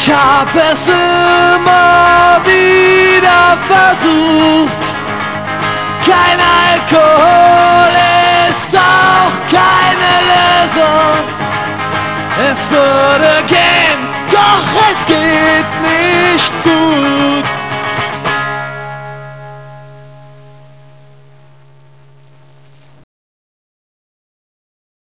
Ich hab es immer wieder versucht. Kein Alkohol ist auch keine Lösung. Es würde gehen, doch es geht nicht gut.